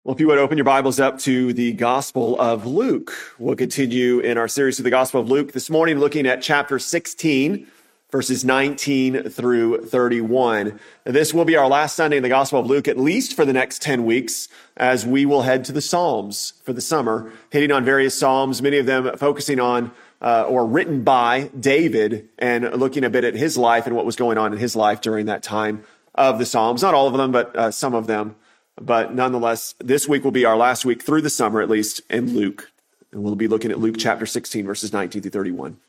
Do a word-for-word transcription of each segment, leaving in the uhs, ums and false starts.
Well, if you would open your Bibles up to the Gospel of Luke, we'll continue in our series of the Gospel of Luke this morning, looking at chapter sixteen, verses nineteen through thirty-one. And this will be our last Sunday in the Gospel of Luke, at least for the next ten weeks, as we will head to the Psalms for the summer, hitting on various Psalms, many of them focusing on uh, or written by David, and looking a bit at his life and what was going on in his life during that time of the Psalms. Not all of them, but uh, some of them. But nonetheless, this week will be our last week through the summer, at least, in Luke. And we'll be looking at Luke chapter sixteen, verses nineteen through thirty-one.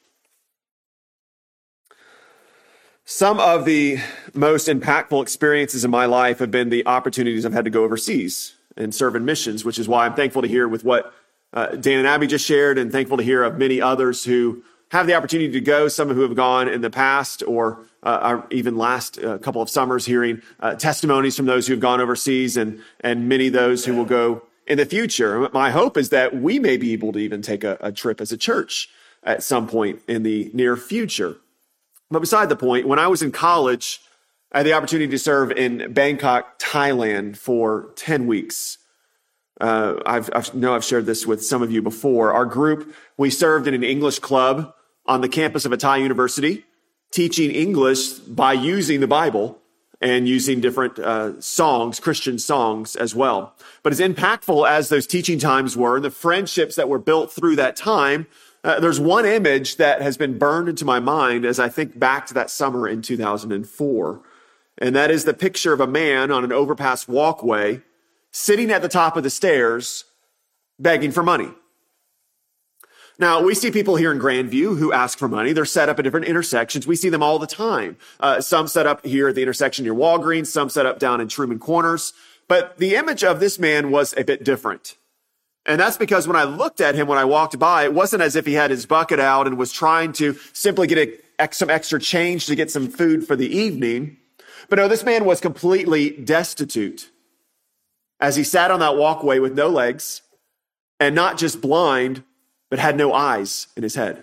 Some of the most impactful experiences in my life have been the opportunities I've had to go overseas and serve in missions, which is why I'm thankful to hear with what uh, Dan and Abby just shared, and thankful to hear of many others who have the opportunity to go, some who have gone in the past or uh, even last uh, couple of summers, hearing uh, testimonies from those who have gone overseas, and, and many of those who will go in the future. My hope is that we may be able to even take a, a trip as a church at some point in the near future. But beside the point, when I was in college, I had the opportunity to serve in Bangkok, Thailand for ten weeks. Uh, I've, I know I've shared this with some of you before. Our group, we served in an English club on the campus of a Thai university, teaching English by using the Bible and using different uh, songs, Christian songs as well. But as impactful as those teaching times were, and the friendships that were built through that time, uh, there's one image that has been burned into my mind as I think back to that summer in two thousand four. And that is the picture of a man on an overpass walkway, sitting at the top of the stairs, begging for money. Now, we see people here in Grandview who ask for money. They're set up at different intersections. We see them all the time. Uh, some set up here at the intersection near Walgreens, some set up down in Truman Corners. But the image of this man was a bit different. And that's because when I looked at him, when I walked by, it wasn't as if he had his bucket out and was trying to simply get a, some extra change to get some food for the evening. But no, this man was completely destitute as he sat on that walkway with no legs, and not just blind, but had no eyes in his head.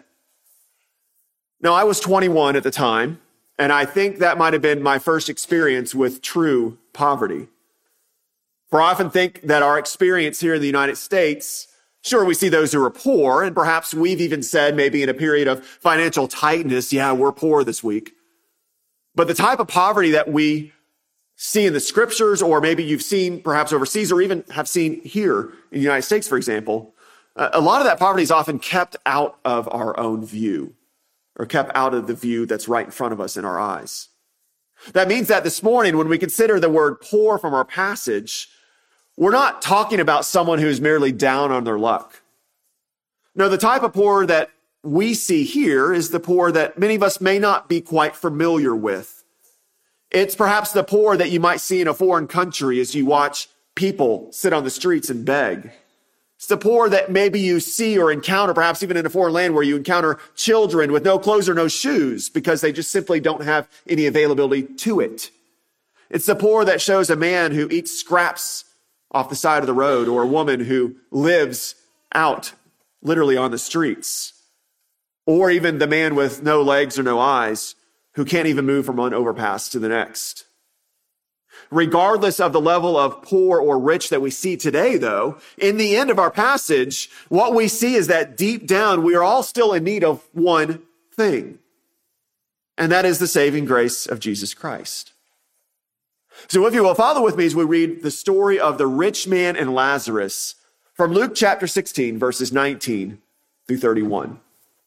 Now, I was twenty-one at the time, and I think that might have been my first experience with true poverty. For I often think that our experience here in the United States, sure, we see those who are poor, and perhaps we've even said maybe in a period of financial tightness, yeah, we're poor this week. But the type of poverty that we see in the scriptures, or maybe you've seen perhaps overseas, or even have seen here in the United States, for example, a lot of that poverty is often kept out of our own view, or kept out of the view that's right in front of us in our eyes. That means that this morning, when we consider the word poor from our passage, we're not talking about someone who's merely down on their luck. No, the type of poor that we see here is the poor that many of us may not be quite familiar with. It's perhaps the poor that you might see in a foreign country as you watch people sit on the streets and beg. It's the poor that maybe you see or encounter, perhaps even in a foreign land, where you encounter children with no clothes or no shoes because they just simply don't have any availability to it. It's the poor that shows a man who eats scraps off the side of the road, or a woman who lives out literally on the streets, or even the man with no legs or no eyes who can't even move from one overpass to the next. Regardless of the level of poor or rich that we see today, though, in the end of our passage, what we see is that deep down, we are all still in need of one thing. And that is the saving grace of Jesus Christ. So if you will follow with me as we read the story of the rich man and Lazarus from Luke chapter sixteen, verses nineteen through thirty-one.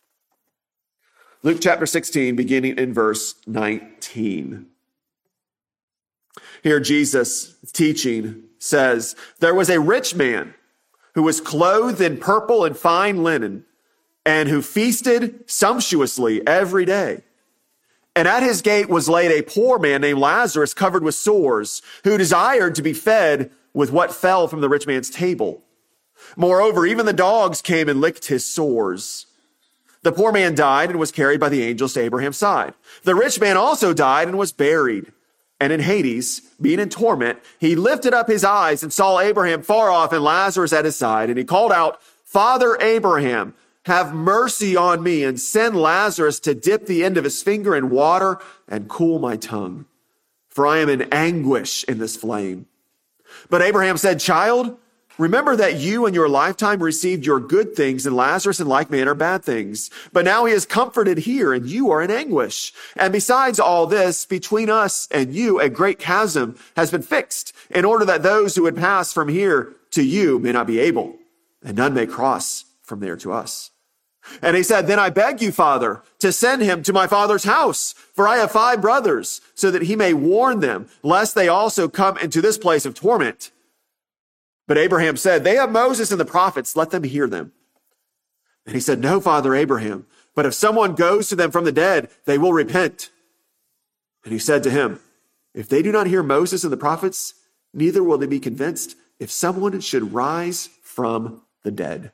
Luke chapter sixteen, beginning in verse nineteen. Here Jesus, teaching, says, "There was a rich man who was clothed in purple and fine linen, and who feasted sumptuously every day. And at his gate was laid a poor man named Lazarus, covered with sores, who desired to be fed with what fell from the rich man's table. Moreover, even the dogs came and licked his sores. The poor man died and was carried by the angels to Abraham's side. The rich man also died and was buried. And in Hades, being in torment, he lifted up his eyes and saw Abraham far off and Lazarus at his side. And he called out, 'Father Abraham, have mercy on me and send Lazarus to dip the end of his finger in water and cool my tongue, for I am in anguish in this flame.' But Abraham said, 'Child, remember that you in your lifetime received your good things, and Lazarus in like manner bad things. But now he is comforted here, and you are in anguish. And besides all this, between us and you, a great chasm has been fixed, in order that those who would pass from here to you may not be able, and none may cross from there to us. And he said, then I beg you, Father, to send him to my father's house, for I have five brothers, so that he may warn them, lest they also come into this place of torment. But Abraham said, they have Moses and the prophets, let them hear them. And he said, no, Father Abraham, but if someone goes to them from the dead, they will repent. And he said to him, if they do not hear Moses and the prophets, neither will they be convinced if someone should rise from the dead.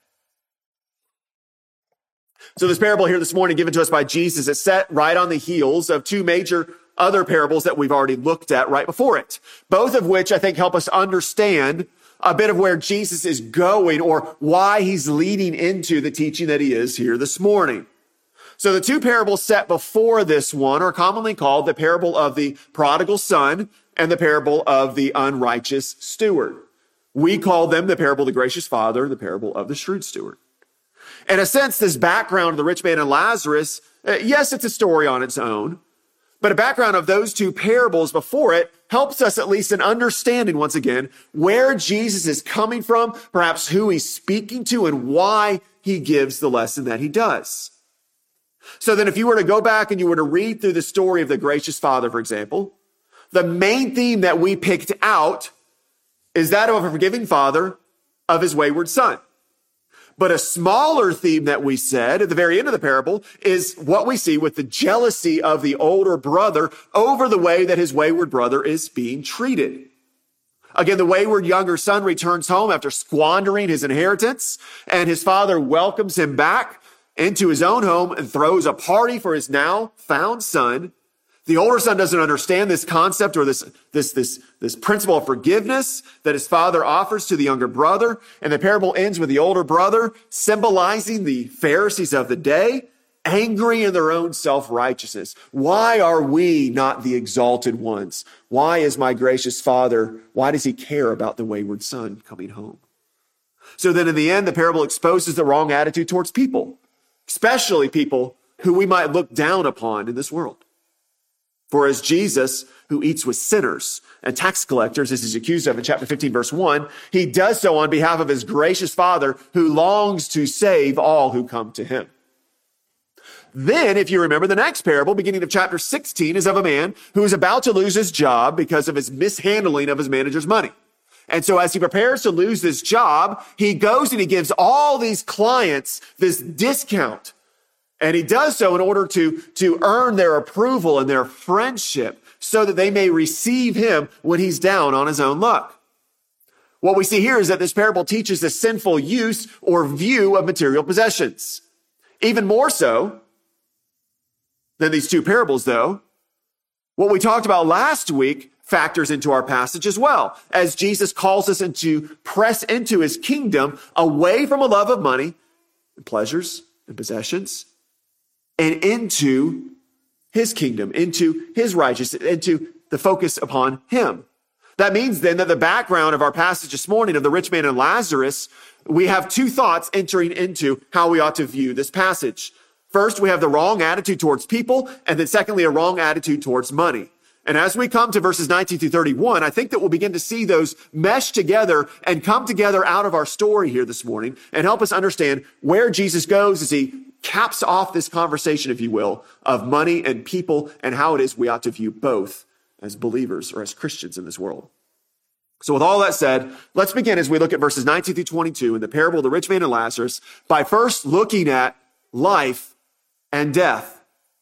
So this parable here this morning given to us by Jesus is set right on the heels of two major other parables that we've already looked at right before it, both of which I think help us understand a bit of where Jesus is going or why he's leading into the teaching that he is here this morning. So the two parables set before this one are commonly called the parable of the prodigal son and the parable of the unrighteous steward. We call them the parable of the gracious father and the parable of the shrewd steward. In a sense, this background of the rich man and Lazarus, yes, it's a story on its own, but a background of those two parables before it helps us at least in understanding, once again, where Jesus is coming from, perhaps who he's speaking to, and why he gives the lesson that he does. So then if you were to go back and you were to read through the story of the gracious father, for example, the main theme that we picked out is that of a forgiving father of his wayward son. But a smaller theme that we said at the very end of the parable is what we see with the jealousy of the older brother over the way that his wayward brother is being treated. Again, the wayward younger son returns home after squandering his inheritance, and his father welcomes him back into his own home and throws a party for his now found son. The older son doesn't understand this concept or this, this, this, this principle of forgiveness that his father offers to the younger brother. And the parable ends with the older brother symbolizing the Pharisees of the day, angry in their own self-righteousness. Why are we not the exalted ones? Why is my gracious father, why does he care about the wayward son coming home? So then in the end, the parable exposes the wrong attitude towards people, especially people who we might look down upon in this world. For as Jesus, who eats with sinners and tax collectors, as he's accused of in chapter fifteen, verse one, he does so on behalf of his gracious Father who longs to save all who come to him. Then, if you remember, the next parable, beginning of chapter sixteen, is of a man who is about to lose his job because of his mishandling of his manager's money. And so as he prepares to lose this job, he goes and he gives all these clients this discount. And he does so in order to, to earn their approval and their friendship so that they may receive him when he's down on his own luck. What we see here is that this parable teaches the sinful use or view of material possessions. Even more so than these two parables, though, what we talked about last week factors into our passage as well, as Jesus calls us into press into his kingdom away from a love of money and pleasures and possessions, and into his kingdom, into his righteousness, into the focus upon him. That means then that the background of our passage this morning of the rich man and Lazarus, we have two thoughts entering into how we ought to view this passage. First, we have the wrong attitude towards people, and then secondly, a wrong attitude towards money. And as we come to verses nineteen through thirty-one, I think that we'll begin to see those mesh together and come together out of our story here this morning and help us understand where Jesus goes as he caps off this conversation, if you will, of money and people and how it is we ought to view both as believers or as Christians in this world. So with all that said, let's begin as we look at verses nineteen through twenty-two in the parable of the rich man and Lazarus by first looking at life and death.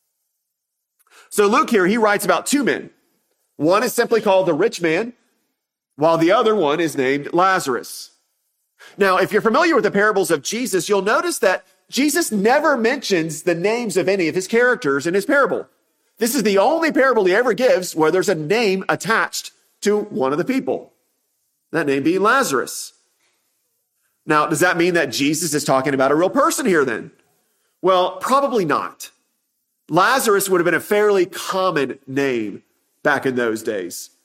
So Luke here, he writes about two men. One is simply called the rich man, while the other one is named Lazarus. Now, if you're familiar with the parables of Jesus, you'll notice that Jesus never mentions the names of any of his characters in his parable. This is the only parable he ever gives where there's a name attached to one of the people, that name being Lazarus. Now, does that mean that Jesus is talking about a real person here then? Well, probably not. Lazarus would have been a fairly common name back in those days.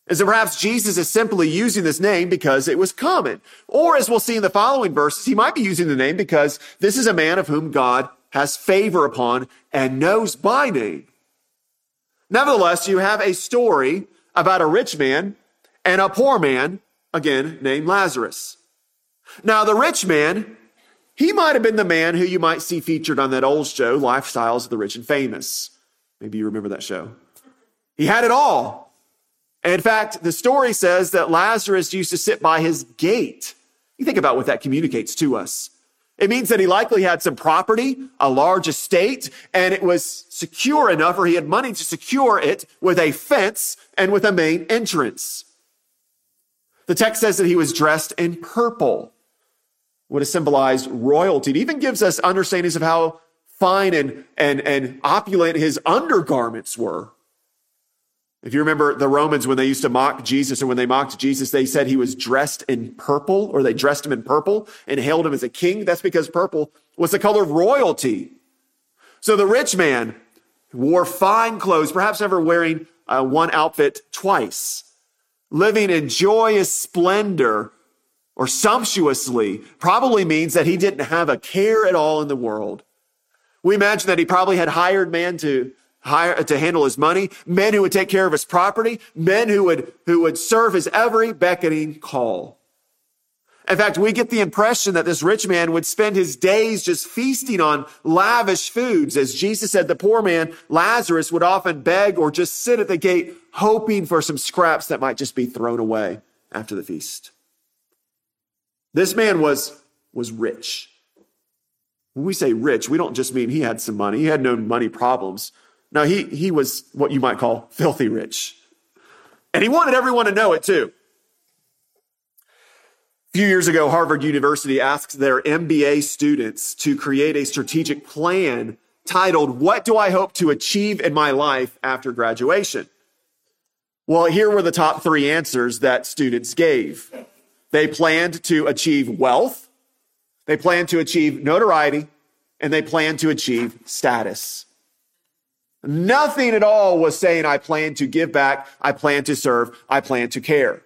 And so perhaps Jesus is simply using this name because it was common. Or as we'll see in the following verses, he might be using the name because this is a man of whom God has favor upon and knows by name. Nevertheless, you have a story about a rich man and a poor man, again, named Lazarus. Now, the rich man, he might have been the man who you might see featured on that old show, Lifestyles of the Rich and Famous. Maybe you remember that show. He had it all. In fact, the story says that Lazarus used to sit by his gate. You think about what that communicates to us. It means that he likely had some property, a large estate, and it was secure enough, or he had money to secure it with a fence and with a main entrance. The text says that he was dressed in purple, would have symbolized royalty. It even gives us understandings of how fine and, and, and opulent his undergarments were. If you remember the Romans, when they used to mock Jesus, or when they mocked Jesus, they said he was dressed in purple, or they dressed him in purple and hailed him as a king. That's because purple was the color of royalty. So the rich man wore fine clothes, perhaps never wearing uh, one outfit twice, living in joyous splendor or sumptuously, probably means that he didn't have a care at all in the world. We imagine that he probably had hired men to hire to handle his money, men who would take care of his property, men who would who would serve his every beckoning call. In fact, we get the impression that this rich man would spend his days just feasting on lavish foods. As Jesus said, the poor man, Lazarus, would often beg or just sit at the gate hoping for some scraps that might just be thrown away after the feast. This man was, was rich. When we say rich, we don't just mean he had some money. He had no money problems. No, he, he was what you might call filthy rich. And he wanted everyone to know it too. A few years ago, Harvard University asked their M B A students to create a strategic plan titled, "What do I hope to achieve in my life after graduation?" Well, here were the top three answers that students gave. They planned to achieve wealth, they planned to achieve notoriety, and they planned to achieve status. Nothing at all was saying, I plan to give back, I plan to serve, I plan to care.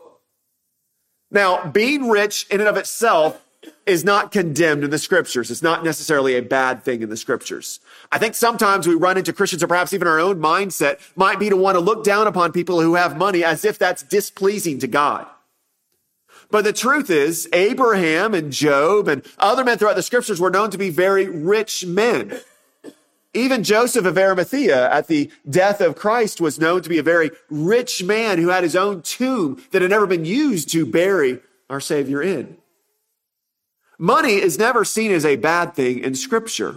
Now, being rich in and of itself is not condemned in the scriptures. It's not necessarily a bad thing in the scriptures. I think sometimes we run into Christians, or perhaps even our own mindset might be to want to look down upon people who have money as if that's displeasing to God. But the truth is, Abraham and Job and other men throughout the scriptures were known to be very rich men. Even Joseph of Arimathea at the death of Christ was known to be a very rich man who had his own tomb that had never been used to bury our Savior in. Money is never seen as a bad thing in Scripture.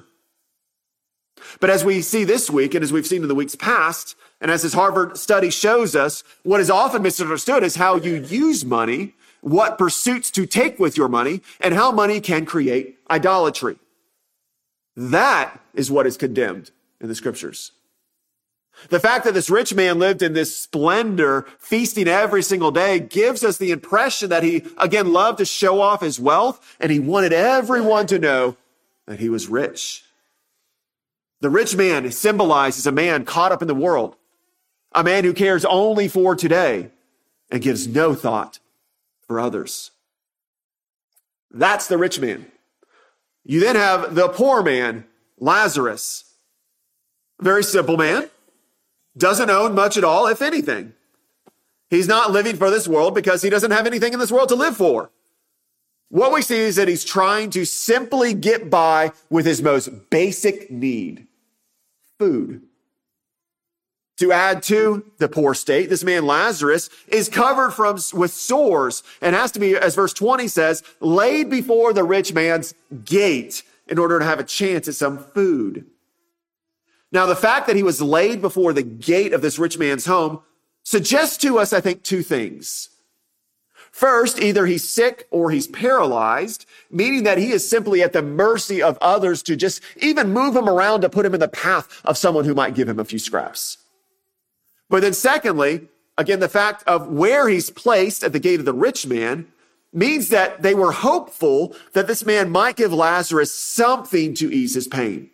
But as we see this week, and as we've seen in the weeks past, and as this Harvard study shows us, what is often misunderstood is how you use money, what pursuits to take with your money, and how money can create idolatry. That is what is condemned in the scriptures. The fact that this rich man lived in this splendor, feasting every single day, gives us the impression that he, again, loved to show off his wealth, and he wanted everyone to know that he was rich. The rich man symbolizes a man caught up in the world, a man who cares only for today and gives no thought for others. That's the rich man. You then have the poor man, Lazarus. Very simple man. Doesn't own much at all, if anything. He's not living for this world because he doesn't have anything in this world to live for. What we see is that he's trying to simply get by with his most basic need, food. To add to the poor state, this man Lazarus is covered from with sores and has to be, as verse twenty says, laid before the rich man's gate in order to have a chance at some food. Now, the fact that he was laid before the gate of this rich man's home suggests to us, I think, two things. First, either he's sick or he's paralyzed, meaning that he is simply at the mercy of others to just even move him around to put him in the path of someone who might give him a few scraps. But then secondly, again, the fact of where he's placed at the gate of the rich man means that they were hopeful that this man might give Lazarus something to ease his pain.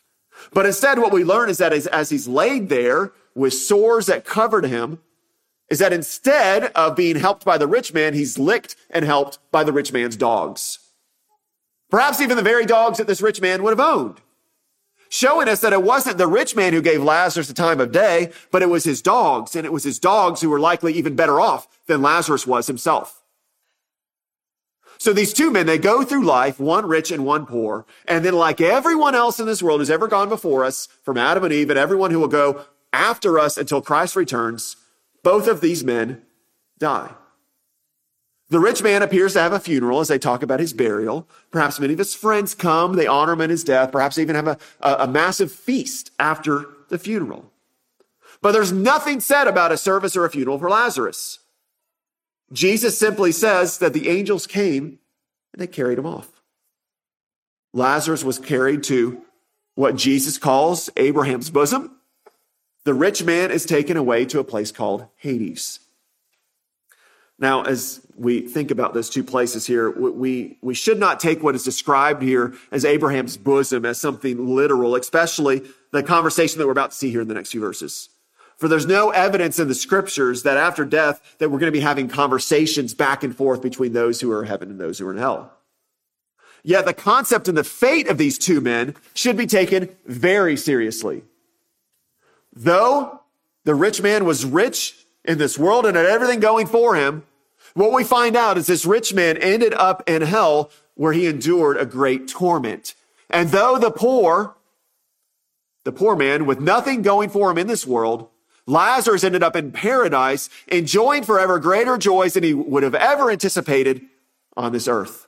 But instead, what we learn is that as, as he's laid there with sores that covered him, is that instead of being helped by the rich man, he's licked and helped by the rich man's dogs. Perhaps even the very dogs that this rich man would have owned. Showing us that it wasn't the rich man who gave Lazarus the time of day, but it was his dogs, and it was his dogs who were likely even better off than Lazarus was himself. So these two men, they go through life, one rich and one poor, and then like everyone else in this world who's ever gone before us, from Adam and Eve, and everyone who will go after us until Christ returns, both of these men die. The rich man appears to have a funeral as they talk about his burial. Perhaps many of his friends come, they honor him in his death, perhaps even have a, a, a massive feast after the funeral. But there's nothing said about a service or a funeral for Lazarus. Jesus simply says that the angels came and they carried him off. Lazarus was carried to what Jesus calls Abraham's bosom. The rich man is taken away to a place called Hades. Now, as we think about those two places here, we, we should not take what is described here as Abraham's bosom as something literal, especially the conversation that we're about to see here in the next few verses. For there's no evidence in the scriptures that after death that we're going to be having conversations back and forth between those who are in heaven and those who are in hell. Yet the concept and the fate of these two men should be taken very seriously. Though the rich man was rich in this world and had everything going for him, what we find out is this rich man ended up in hell where he endured a great torment. And though the poor, the poor man with nothing going for him in this world, Lazarus ended up in paradise, enjoying forever greater joys than he would have ever anticipated on this earth.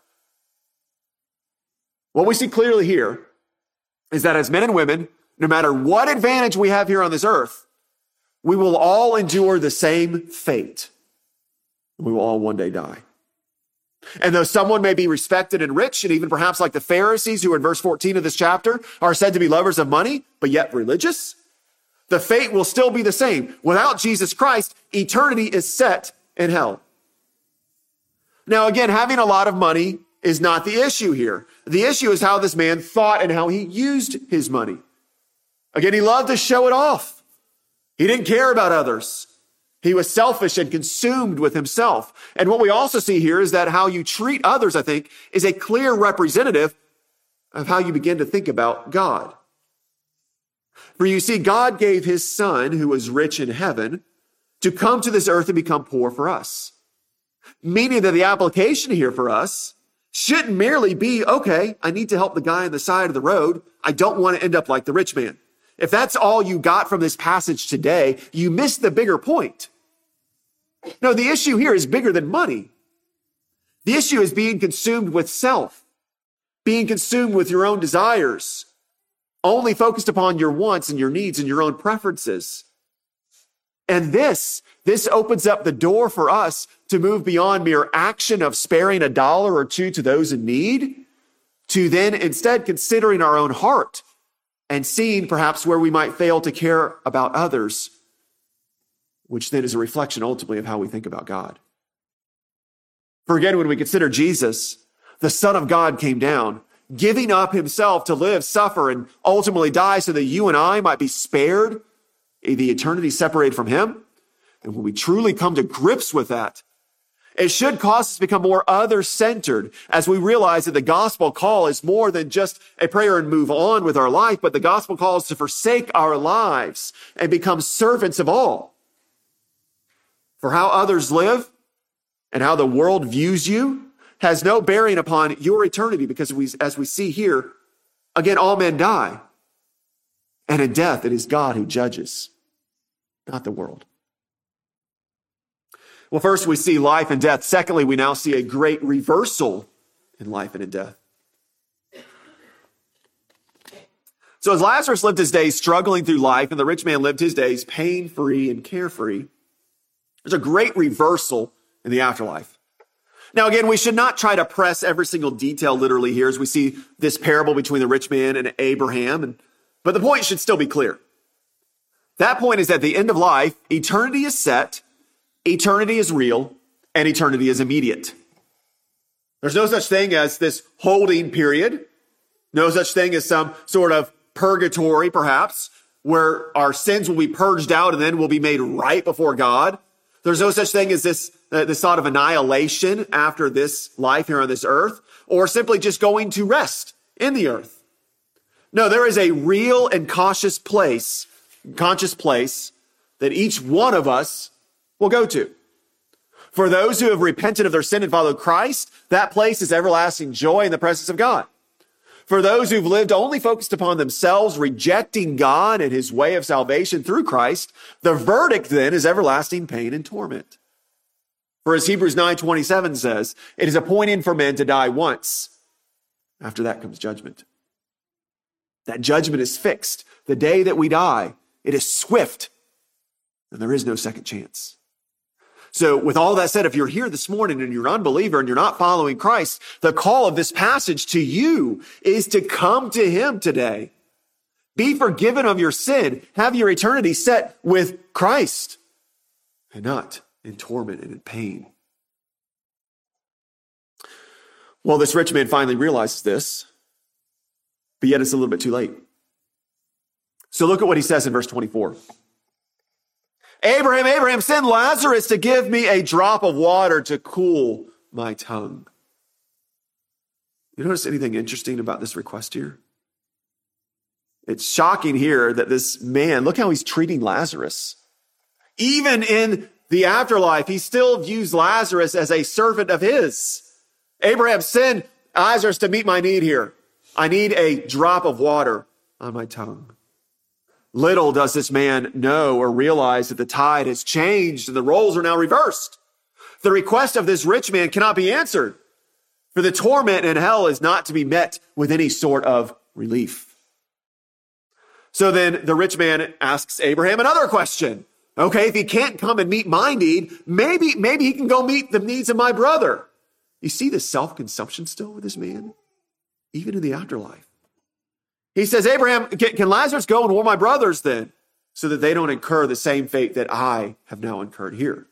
What we see clearly here is that as men and women, no matter what advantage we have here on this earth, we will all endure the same fate. We will all one day die. And though someone may be respected and rich, and even perhaps like the Pharisees who in verse fourteen of this chapter are said to be lovers of money, but yet religious, the fate will still be the same. Without Jesus Christ, eternity is set in hell. Now again, having a lot of money is not the issue here. The issue is how this man thought and how he used his money. Again, he loved to show it off. He didn't care about others. He was selfish and consumed with himself. And what we also see here is that how you treat others, I think, is a clear representative of how you begin to think about God. For you see, God gave his son, who was rich in heaven, to come to this earth and become poor for us. Meaning that the application here for us shouldn't merely be, okay, I need to help the guy on the side of the road. I don't want to end up like the rich man. If that's all you got from this passage today, you missed the bigger point. No, the issue here is bigger than money. The issue is being consumed with self, being consumed with your own desires, only focused upon your wants and your needs and your own preferences. And this, this opens up the door for us to move beyond mere action of sparing a dollar or two to those in need, to then instead considering our own heart and seeing perhaps where we might fail to care about others, which then is a reflection ultimately of how we think about God. For again, when we consider Jesus, the Son of God came down, giving up himself to live, suffer, and ultimately die so that you and I might be spared the eternity separated from him. And when we truly come to grips with that, it should cause us to become more other-centered as we realize that the gospel call is more than just a prayer and move on with our life, but the gospel call is to forsake our lives and become servants of all. For how others live and how the world views you has no bearing upon your eternity, because we, as we see here, again, all men die. And in death, it is God who judges, not the world. Well, first we see life and death. Secondly, we now see a great reversal in life and in death. So as Lazarus lived his days struggling through life and the rich man lived his days pain-free and carefree, there's a great reversal in the afterlife. Now, again, we should not try to press every single detail literally here as we see this parable between the rich man and Abraham. And, but the point should still be clear. That point is at the end of life, eternity is set, eternity is real, and eternity is immediate. There's no such thing as this holding period, no such thing as some sort of purgatory, perhaps, where our sins will be purged out and then will be made right before God. There's no such thing as this, uh, this thought of annihilation after this life here on this earth, or simply just going to rest in the earth. No, there is a real and cautious place, conscious place that each one of us will go to. For those who have repented of their sin and followed Christ, that place is everlasting joy in the presence of God. For those who've lived only focused upon themselves, rejecting God and his way of salvation through Christ, the verdict then is everlasting pain and torment. For as Hebrews nine twenty-seven says, it is appointed for men to die once. After that comes judgment. That judgment is fixed. The day that we die, it is swift, and there is no second chance. So with all that said, if you're here this morning and you're an unbeliever and you're not following Christ, the call of this passage to you is to come to him today. Be forgiven of your sin. Have your eternity set with Christ and not in torment and in pain. Well, this rich man finally realizes this, but yet it's a little bit too late. So look at what he says in verse twenty-four. Abraham, Abraham, send Lazarus to give me a drop of water to cool my tongue. You notice anything interesting about this request here? It's shocking here that this man, look how he's treating Lazarus. Even in the afterlife, he still views Lazarus as a servant of his. Abraham, send Lazarus to meet my need here. I need a drop of water on my tongue. Little does this man know or realize that the tide has changed and the roles are now reversed. The request of this rich man cannot be answered, for the torment in hell is not to be met with any sort of relief. So then the rich man asks Abraham another question. Okay, if he can't come and meet my need, maybe, maybe he can go meet the needs of my brother. You see the self-consumption still with this man, even in the afterlife. He says, Abraham, can, can Lazarus go and warn my brothers then, so that they don't incur the same fate that I have now incurred here?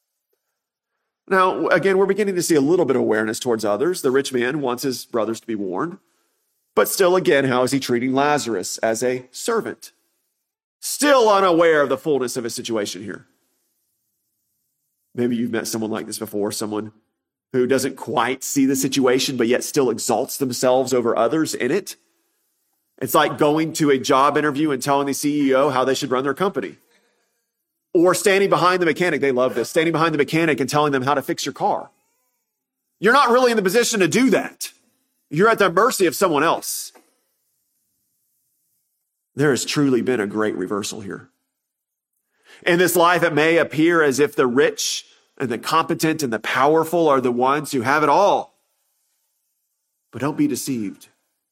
Now, again, we're beginning to see a little bit of awareness towards others. The rich man wants his brothers to be warned. But still, again, how is he treating Lazarus? As a servant. Still unaware of the fullness of his situation here. Maybe you've met someone like this before, someone who doesn't quite see the situation, but yet still exalts themselves over others in it. It's like going to a job interview and telling the C E O how they should run their company. Or standing behind the mechanic, they love this, standing behind the mechanic and telling them how to fix your car. You're not really in the position to do that. You're at the mercy of someone else. There has truly been a great reversal here. In this life, it may appear as if the rich and the competent and the powerful are the ones who have it all. But don't be deceived.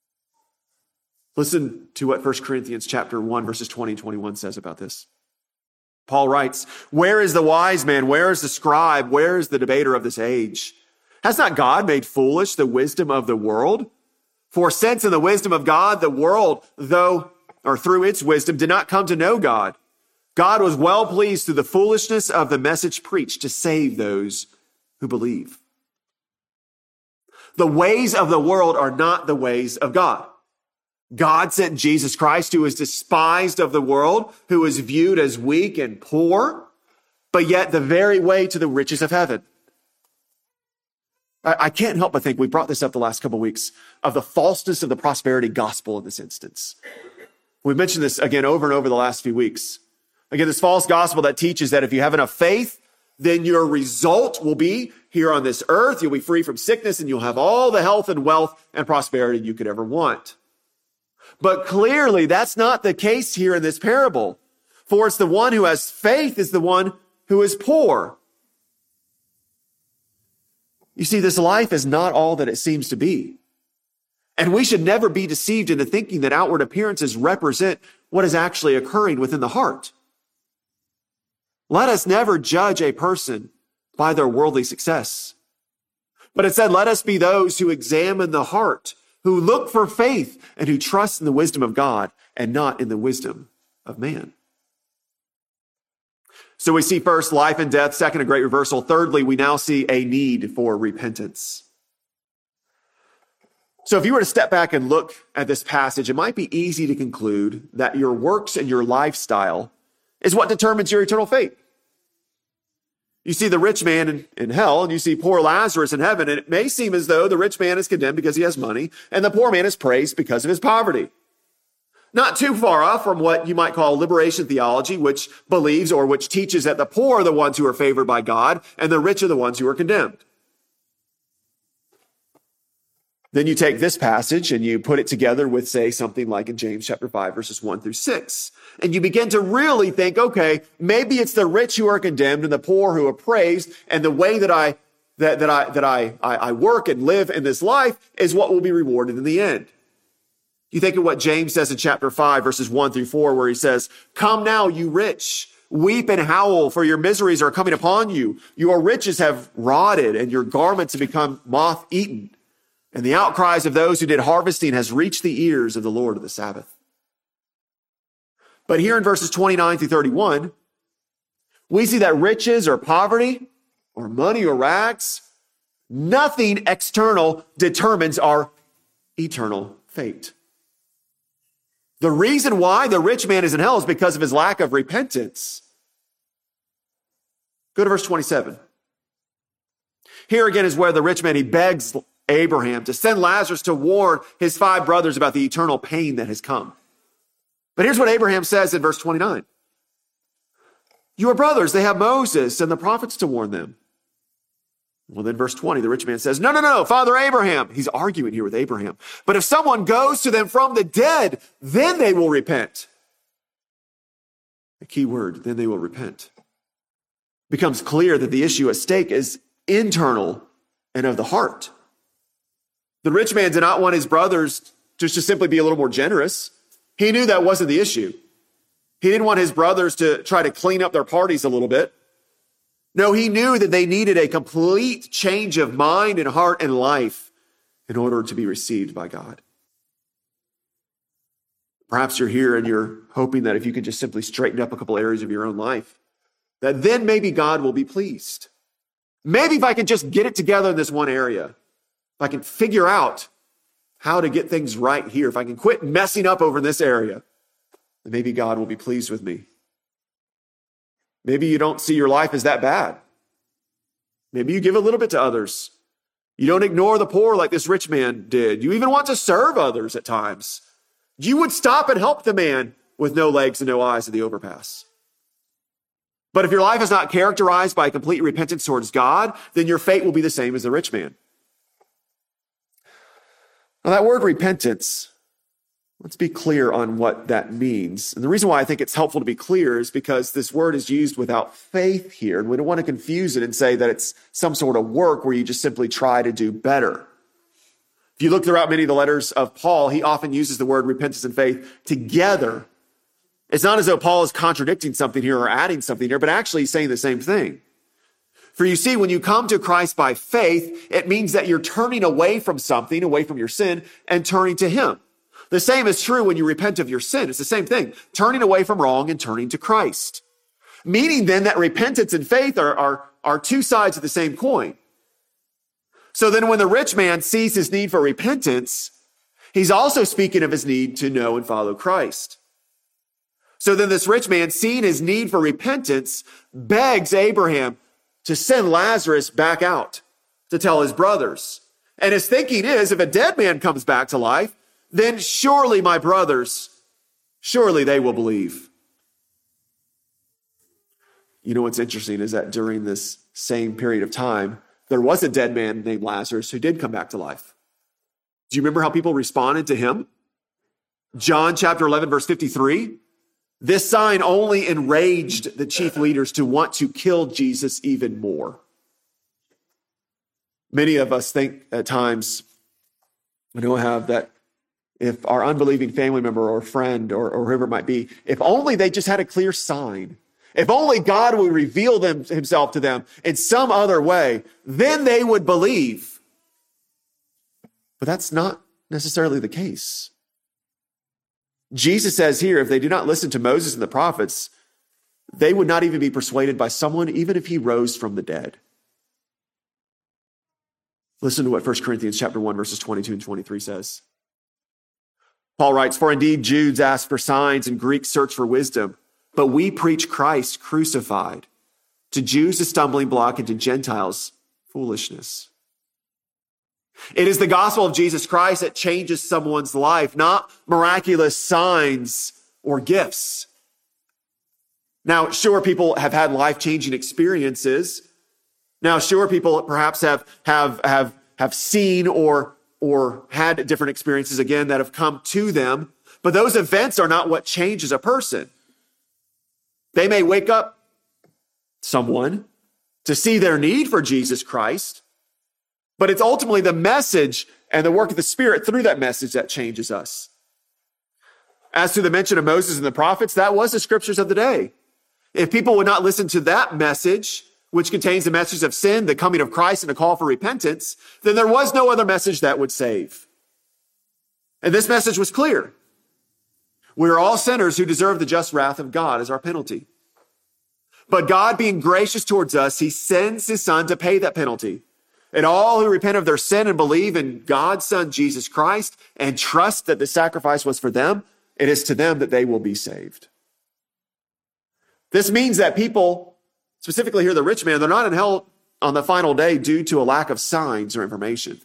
Listen to what First Corinthians chapter one, verses twenty and twenty-one says about this. Paul writes, where is the wise man? Where is the scribe? Where is the debater of this age? Has not God made foolish the wisdom of the world? For since in the wisdom of God, the world, though, or through its wisdom, did not come to know God, God was well pleased through the foolishness of the message preached to save those who believe. The ways of the world are not the ways of God. God sent Jesus Christ, who was despised of the world, who was viewed as weak and poor, but yet the very way to the riches of heaven. I, I can't help but think, we brought this up the last couple of weeks, of the falseness of the prosperity gospel in this instance. We've mentioned this again over and over the last few weeks. Again, this false gospel that teaches that if you have enough faith, then your result will be here on this earth. You'll be free from sickness and you'll have all the health and wealth and prosperity you could ever want. But clearly, that's not the case here in this parable. For it's the one who has faith is the one who is poor. You see, this life is not all that it seems to be. And we should never be deceived into thinking that outward appearances represent what is actually occurring within the heart. Let us never judge a person by their worldly success. But instead, let us be those who examine the heart, who look for faith, and who trust in the wisdom of God and not in the wisdom of man. So we see first life and death, second a great reversal. Thirdly, we now see a need for repentance. So if you were to step back and look at this passage, it might be easy to conclude that your works and your lifestyle is what determines your eternal fate. You see the rich man in, in hell, and you see poor Lazarus in heaven, and it may seem as though the rich man is condemned because he has money, and the poor man is praised because of his poverty. Not too far off from what you might call liberation theology, which believes or which teaches that the poor are the ones who are favored by God, and the rich are the ones who are condemned. Then you take this passage and you put it together with, say, something like in James chapter five, verses one through six. And you begin to really think, okay, maybe it's the rich who are condemned and the poor who are praised. And the way that I, that, that I, that I, I, I work and live in this life is what will be rewarded in the end. You think of what James says in chapter five, verses one through four, where he says, "Come now, you rich, weep and howl, for your miseries are coming upon you. Your riches have rotted and your garments have become moth-eaten. And the outcries of those who did harvesting has reached the ears of the Lord of the Sabbath." But here in verses twenty-nine through thirty-one, we see that riches or poverty or money or rags, nothing external determines our eternal fate. The reason why the rich man is in hell is because of his lack of repentance. Go to verse twenty-seven. Here again is where the rich man, he begs Abraham to send Lazarus to warn his five brothers about the eternal pain that has come. But here's what Abraham says in verse twenty-nine. "Your brothers, they have Moses and the prophets to warn them." Well, then verse twenty, the rich man says, no, no, no, Father Abraham. He's arguing here with Abraham. "But if someone goes to them from the dead, then they will repent." The key word, then they will repent. It becomes clear that the issue at stake is internal and of the heart. The rich man did not want his brothers just to simply be a little more generous. He knew that wasn't the issue. He didn't want his brothers to try to clean up their parties a little bit. No, he knew that they needed a complete change of mind and heart and life in order to be received by God. Perhaps you're here and you're hoping that if you can just simply straighten up a couple areas of your own life, that then maybe God will be pleased. Maybe if I can just get it together in this one area, if I can figure out how to get things right here, if I can quit messing up over in this area, then maybe God will be pleased with me. Maybe you don't see your life as that bad. Maybe you give a little bit to others. You don't ignore the poor like this rich man did. You even want to serve others at times. You would stop and help the man with no legs and no eyes at the overpass. But if your life is not characterized by complete repentance towards God, then your fate will be the same as the rich man. Now, that word repentance, let's be clear on what that means. And the reason why I think it's helpful to be clear is because this word is used without faith here. And we don't want to confuse it and say that it's some sort of work where you just simply try to do better. If you look throughout many of the letters of Paul, he often uses the word repentance and faith together. It's not as though Paul is contradicting something here or adding something here, but actually he's saying the same thing. For you see, when you come to Christ by faith, it means that you're turning away from something, away from your sin, and turning to him. The same is true when you repent of your sin. It's the same thing, turning away from wrong and turning to Christ. Meaning then that repentance and faith are, are, are two sides of the same coin. So then when the rich man sees his need for repentance, he's also speaking of his need to know and follow Christ. So then this rich man, seeing his need for repentance, begs Abraham to send Lazarus back out to tell his brothers. And his thinking is, if a dead man comes back to life, then surely my brothers, surely they will believe. You know what's interesting is that during this same period of time, there was a dead man named Lazarus who did come back to life. Do you remember how people responded to him? John chapter eleven, verse fifty-three. This sign only enraged the chief leaders to want to kill Jesus even more. Many of us think at times, we don't have that if our unbelieving family member or friend or, or whoever it might be, if only they just had a clear sign, if only God would reveal them, himself to them in some other way, then they would believe. But that's not necessarily the case. Jesus says here, if they do not listen to Moses and the prophets, they would not even be persuaded by someone, even if he rose from the dead. Listen to what First Corinthians chapter one, verses twenty-two and twenty-three says. Paul writes, "For indeed Jews ask for signs and Greeks search for wisdom, but we preach Christ crucified, to Jews a stumbling block, and to Gentiles foolishness. It is the gospel of Jesus Christ that changes someone's life, not miraculous signs or gifts. Now, sure, people have had life-changing experiences. Now, sure, people perhaps have, have, have, have seen or, or had different experiences, again, that have come to them. But those events are not what changes a person. They may wake up someone to see their need for Jesus Christ, but it's ultimately the message and the work of the Spirit through that message that changes us. As to the mention of Moses and the prophets, that was the scriptures of the day. If people would not listen to that message, which contains the message of sin, the coming of Christ, and a call for repentance, then there was no other message that would save. And this message was clear. We are all sinners who deserve the just wrath of God as our penalty. But God, being gracious towards us, he sends his Son to pay that penalty. And all who repent of their sin and believe in God's Son, Jesus Christ, and trust that the sacrifice was for them, it is to them that they will be saved. This means that people, specifically here the rich man, they're not in hell on the final day due to a lack of signs or information.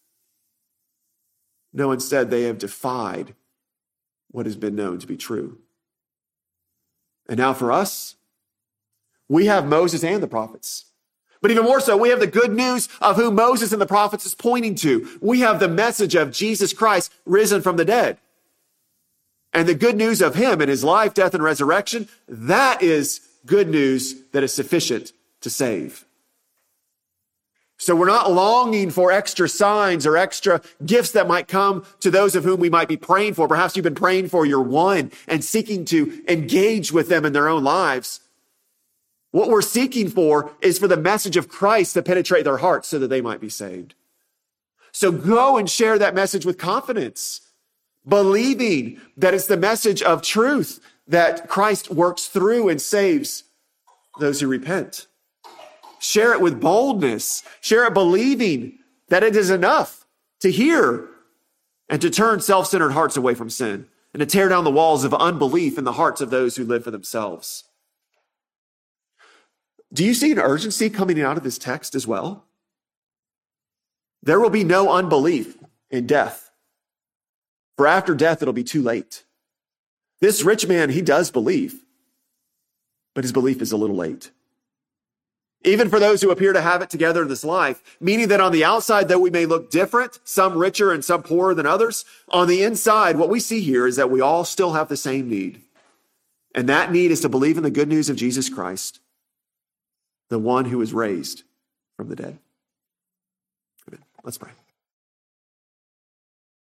No, instead, they have defied what has been known to be true. And now for us, we have Moses and the prophets. But even more so, we have the good news of who Moses and the prophets is pointing to. We have the message of Jesus Christ risen from the dead. And the good news of him and his life, death, and resurrection, that is good news that is sufficient to save. So we're not longing for extra signs or extra gifts that might come to those of whom we might be praying for. Perhaps you've been praying for your one and seeking to engage with them in their own lives. What we're seeking for is for the message of Christ to penetrate their hearts so that they might be saved. So go and share that message with confidence, believing that it's the message of truth that Christ works through and saves those who repent. Share it with boldness. Share it believing that it is enough to hear and to turn self-centered hearts away from sin and to tear down the walls of unbelief in the hearts of those who live for themselves. Do you see an urgency coming out of this text as well? There will be no unbelief in death. For after death, it'll be too late. This rich man, he does believe, but his belief is a little late. Even for those who appear to have it together in this life, meaning that on the outside, though we may look different, some richer and some poorer than others, on the inside, what we see here is that we all still have the same need. And that need is to believe in the good news of Jesus Christ, the one who was raised from the dead. Amen. Let's pray.